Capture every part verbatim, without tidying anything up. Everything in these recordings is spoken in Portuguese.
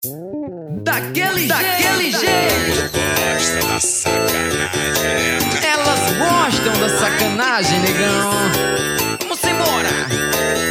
Daquele, daquele jeito. Gosta da sacanagem. Elas gostam da sacanagem, negão. Vamos embora.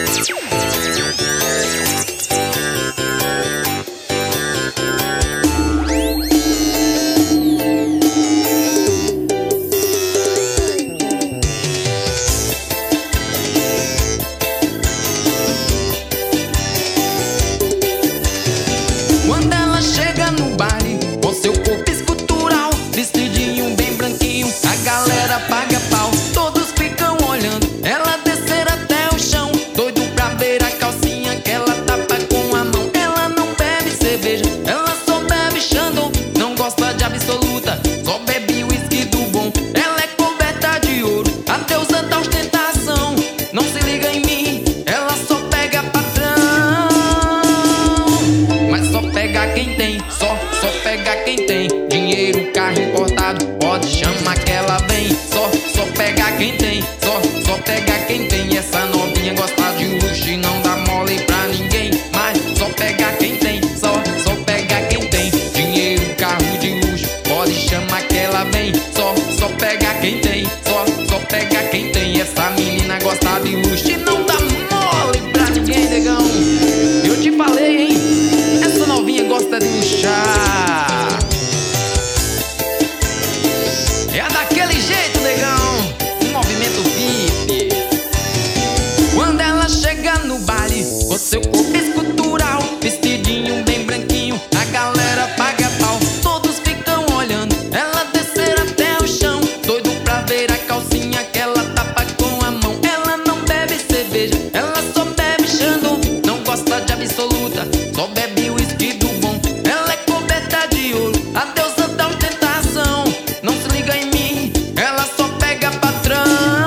Quando ela chega no baile, com seu corpo escultural, vestidinho bem branquinho, a galera paga pau. Todos ficam olhando ela descer até o chão, doido pra ver a calcinha que ela tapa com a mão. Ela não bebe cerveja, ela só bebe Xandão. Não gosta de absoluta, só bebe uísque do bom. Ela é coberta de ouro, a deusa da ostentação. Não se liga em mim, ela só pega patrão. Mas só pega quem tem, só, só pega quem tem dinheiro, carro importado, pode chamar que ela vem. Só, só pega quem tem, só, só pega quem tem. Essa novinha gosta de luxo e não dá mole pra ninguém. Mas só pega quem tem, só, só pega quem tem dinheiro, carro de luxo, pode chamar que ela vem. Só, só pega quem tem, só, só pega quem tem. Essa menina gosta de luxo e não dá mole pra ninguém, negão. Eu te falei, hein? Essa novinha gosta de luxar. É daquele jeito, negão. Um movimento V I P. Quando ela chega no baile, com seu corpo escultural, vestidinho bem branquinho, a galera paga pau. Todos ficam olhando ela descer até o chão, doido pra ver a calcinha que ela tapa com a mão. Ela não bebe cerveja, ela só bebe Xandão. Não gosta de absoluta, só bebe uísque do bom. Ela é coberta de ouro, a deusa da ostentação. Não se liga em mim, ela só pega patrão.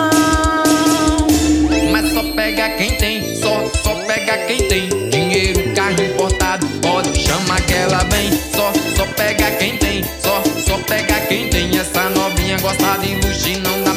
Mas só pega quem tem, só, só pega quem tem dinheiro, carro importado, pode chamar que ela vem. Só, só pega quem tem, só, só pega quem tem. Essa novinha gosta de luxo e não dá